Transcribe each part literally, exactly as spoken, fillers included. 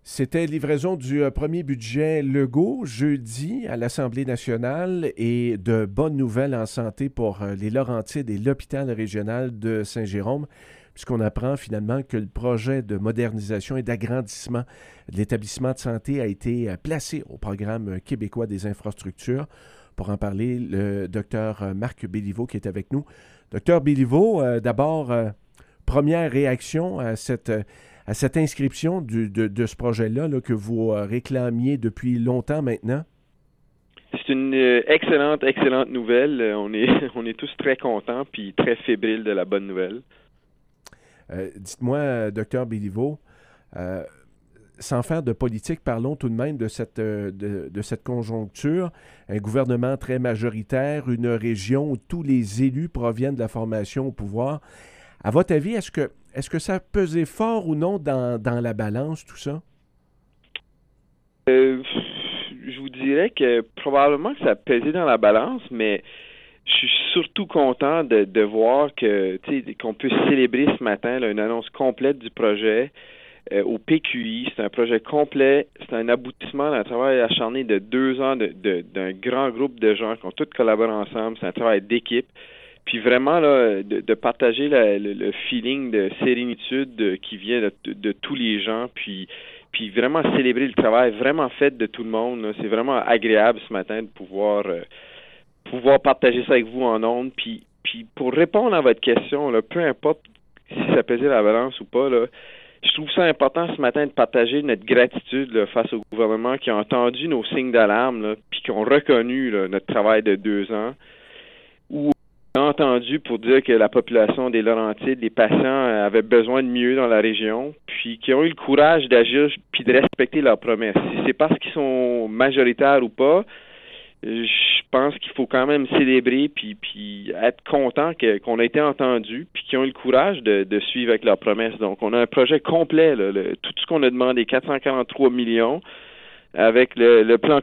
C'était livraison du euh, premier budget Legault jeudi à l'Assemblée nationale et de bonnes nouvelles en santé pour euh, les Laurentides et l'hôpital régional de Saint-Jérôme, puisqu'on apprend finalement que le projet de modernisation et d'agrandissement de l'établissement de santé a été euh, placé au programme québécois des infrastructures. Pour en parler, le docteur Marc Béliveau qui est avec nous. Docteur Béliveau, euh, d'abord, euh, première réaction à cette... euh, à cette inscription du, de, de ce projet-là là, que vous euh, réclamiez depuis longtemps maintenant? C'est une euh, excellente, excellente nouvelle. Euh, on est, on est tous très contents puis très fébriles de la bonne nouvelle. Euh, dites-moi, euh, docteur Béliveau, euh, sans faire de politique, parlons tout de même de cette, euh, de, de cette conjoncture. Un gouvernement très majoritaire, une région où tous les élus proviennent de la formation au pouvoir. À votre avis, est-ce que, est-ce que ça pesait fort ou non dans, dans la balance, tout ça? Euh, je vous dirais que probablement que ça a pesé dans la balance, mais je suis surtout content de, de voir que tu sais, qu'on peut célébrer ce matin là, une annonce complète du projet euh, au P Q I. C'est un projet complet, c'est un aboutissement d'un travail acharné de deux ans de, de, d'un grand groupe de gens qui ont tous collaboré ensemble. C'est un travail d'équipe. Puis vraiment, là, de, de partager la, le, le feeling de sérénitude de, qui vient de, de, de tous les gens, puis, puis vraiment célébrer le travail vraiment fait de tout le monde. Là. C'est vraiment agréable ce matin de pouvoir, euh, pouvoir partager ça avec vous en ondes. Puis, puis pour répondre à votre question, là, peu importe si ça pesait la balance ou pas, là, je trouve ça important ce matin de partager notre gratitude là, face au gouvernement qui a entendu nos signes d'alarme, là, puis qui ont reconnu là, notre travail de deux ans. Où entendu pour dire que la population des Laurentides, les patients avaient besoin de mieux dans la région, puis qui ont eu le courage d'agir puis de respecter leurs promesses. Si c'est parce qu'ils sont majoritaires ou pas, je pense qu'il faut quand même célébrer puis, puis être content que, qu'on a été entendu puis qu'ils ont eu le courage de, de suivre avec leurs promesses. Donc, on a un projet complet, là, le, tout ce qu'on a demandé, quatre cent quarante-trois millions, avec le, le plan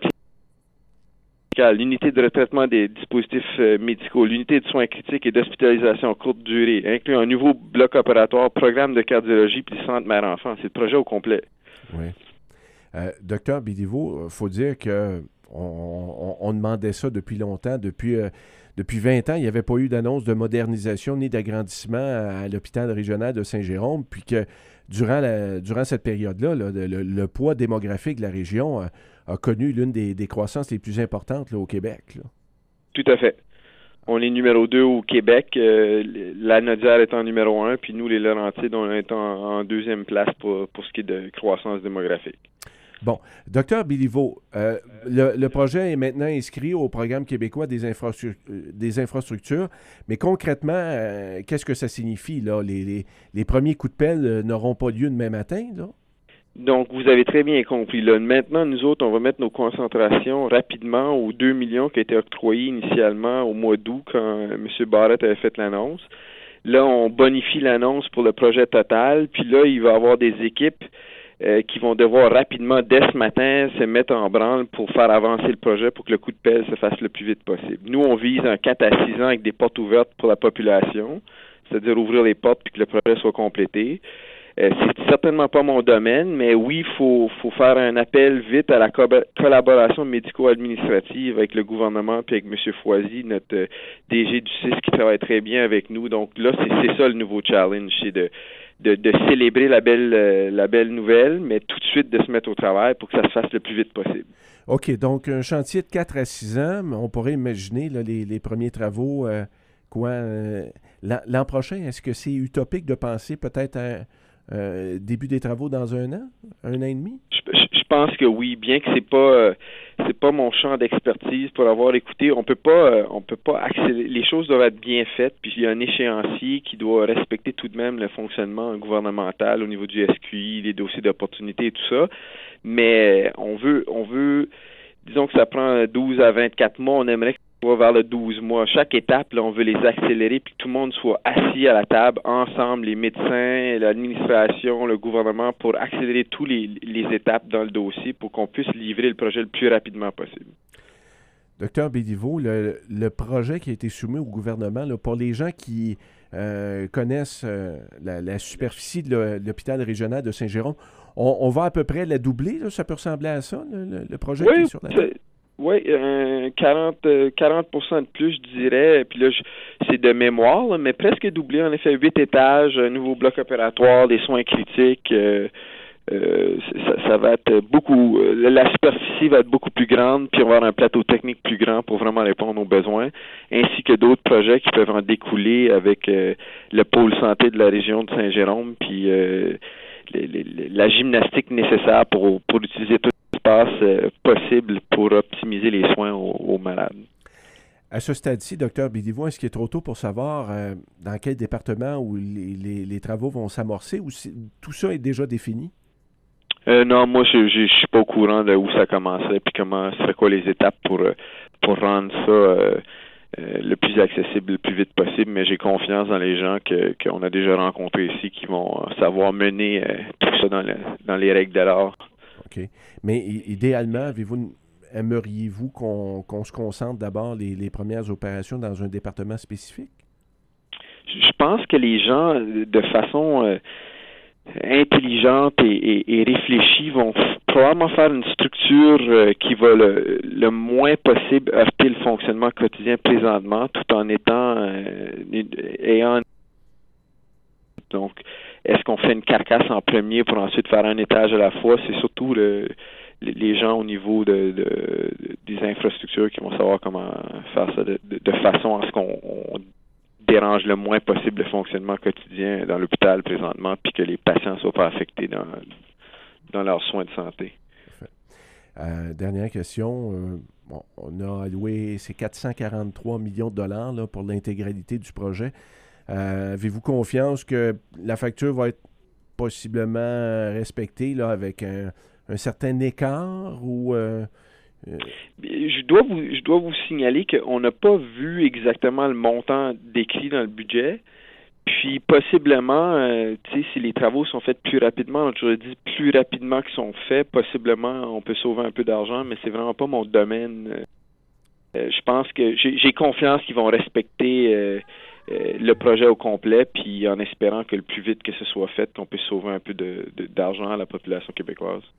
l'unité de retraitement des dispositifs euh, médicaux, l'unité de soins critiques et d'hospitalisation courte durée, inclut un nouveau bloc opératoire, programme de cardiologie puis centre mère-enfant. C'est le projet au complet. Oui. Euh, docteur Béliveau, il faut dire que on, on, on demandait ça depuis longtemps. Depuis, euh, depuis vingt ans, il n'y avait pas eu d'annonce de modernisation ni d'agrandissement à, à l'hôpital régional de Saint-Jérôme, puis que durant, la, durant cette période-là, là, le, le, le poids démographique de la région a, a connu l'une des, des croissances les plus importantes là, au Québec. Là. Tout à fait. On est numéro deux au Québec. Euh, la Nodière est en numéro un, puis nous, les Laurentides, on est en, en deuxième place pour, pour ce qui est de croissance démographique. Bon, docteur Béliveau, euh, le, le projet est maintenant inscrit au programme québécois des, infrastru- des infrastructures, mais concrètement, euh, qu'est-ce que ça signifie? Là? Les, les, les premiers coups de pelle euh, n'auront pas lieu demain matin? Là? Donc, vous avez très bien compris. Là. Maintenant, nous autres, on va mettre nos concentrations rapidement aux deux millions qui ont été octroyés initialement au mois d'août quand M. Barrett avait fait l'annonce. Là, on bonifie l'annonce pour le projet total, puis là, il va y avoir des équipes Euh, qui vont devoir rapidement, dès ce matin, se mettre en branle pour faire avancer le projet pour que le coup de pelle se fasse le plus vite possible. Nous, on vise un quatre à six ans avec des portes ouvertes pour la population, c'est-à-dire ouvrir les portes puis que le projet soit complété. Euh, c'est certainement pas mon domaine, mais oui, il faut, faut faire un appel vite à la co- collaboration médico-administrative avec le gouvernement puis avec M. Foisy, notre euh, D G du C I S qui travaille très bien avec nous. Donc là, c'est, c'est ça le nouveau challenge, c'est de De, de célébrer la belle, euh, la belle nouvelle, mais tout de suite de se mettre au travail pour que ça se fasse le plus vite possible. OK, donc un chantier de quatre à six ans, on pourrait imaginer là, les, les premiers travaux, euh, quoi, euh, l'an, l'an prochain, est-ce que c'est utopique de penser peut-être à euh, début des travaux dans un an, un an et demi? Je, je, je pense que oui, bien que c'est pas euh, c'est pas mon champ d'expertise pour avoir écouté, on peut pas euh, on peut pas accélérer, les choses doivent être bien faites, puis il y a un échéancier qui doit respecter tout de même le fonctionnement gouvernemental au niveau du S Q I, les dossiers d'opportunité et tout ça, mais on veut on veut disons que ça prend douze à vingt-quatre mois, on aimerait que ça soit vers le douze mois. Chaque étape, là, on veut les accélérer puis que tout le monde soit assis à la table ensemble, les médecins, l'administration, le gouvernement, pour accélérer toutes les, les étapes dans le dossier pour qu'on puisse livrer le projet le plus rapidement possible. Docteur Béliveau, le, le projet qui a été soumis au gouvernement, là, pour les gens qui euh, connaissent euh, la, la superficie de l'hôpital régional de Saint-Jérôme, on, on va à peu près la doubler, là? Ça peut ressembler à ça, le, le, le projet Oui, qui est sur la table? oui, euh, quarante, quarante pour cent de plus, je dirais. Puis là, je, c'est de mémoire, là, mais presque doublé. En effet, huit étages, un nouveau bloc opératoire, des soins critiques. Euh, euh, ça, ça va être beaucoup. La superficie va être beaucoup plus grande, puis on va avoir un plateau technique plus grand pour vraiment répondre aux besoins, ainsi que d'autres projets qui peuvent en découler avec euh, le pôle santé de la région de Saint-Jérôme, puis euh, les, les, la gymnastique nécessaire pour, pour utiliser tout l'espace euh, possible pour optimiser les soins aux, aux malades. À ce stade-ci, docteur Béliveau, est-ce qu'il est trop tôt pour savoir euh, dans quel département où les, les, les travaux vont s'amorcer ou si, tout ça est déjà défini? Euh, non, moi, je, je, je suis pas au courant de où ça commençait puis comment serait quoi les étapes pour pour rendre ça euh, euh, le plus accessible, le plus vite possible. Mais j'ai confiance dans les gens que qu'on a déjà rencontrés ici qui vont savoir mener euh, tout ça dans, le, dans les règles de l'art. OK. Mais idéalement, avez-vous, aimeriez-vous qu'on qu'on se concentre d'abord les, les premières opérations dans un département spécifique? Je pense que les gens, de façon euh, intelligente et, et, et réfléchie, vont f- probablement faire une structure euh, qui va le, le moins possible heurter le fonctionnement quotidien présentement, tout en étant euh, ayant donc est-ce qu'on fait une carcasse en premier pour ensuite faire un étage à la fois? C'est surtout le, les gens au niveau de, de, des infrastructures qui vont savoir comment faire ça de, de, de façon à ce qu'on on dérange le moins possible le fonctionnement quotidien dans l'hôpital présentement, puis que les patients ne soient pas affectés dans, dans leurs soins de santé. Euh, dernière question. Euh, bon, on a alloué ces quatre cent quarante-trois millions de dollars là, pour l'intégralité du projet. Euh, avez-vous confiance que la facture va être possiblement respectée là, avec un, un certain écart ou... Euh, euh... Je dois vous je dois vous signaler qu'on n'a pas vu exactement le montant décrit dans le budget. Puis possiblement, euh, tu sais, si les travaux sont faits plus rapidement, je dit plus rapidement qu'ils sont faits, possiblement on peut sauver un peu d'argent, mais c'est vraiment pas mon domaine. Euh, je pense que j'ai, j'ai confiance qu'ils vont respecter euh, euh, le projet au complet, puis en espérant que le plus vite que ce soit fait, qu'on puisse sauver un peu de, de, d'argent à la population québécoise.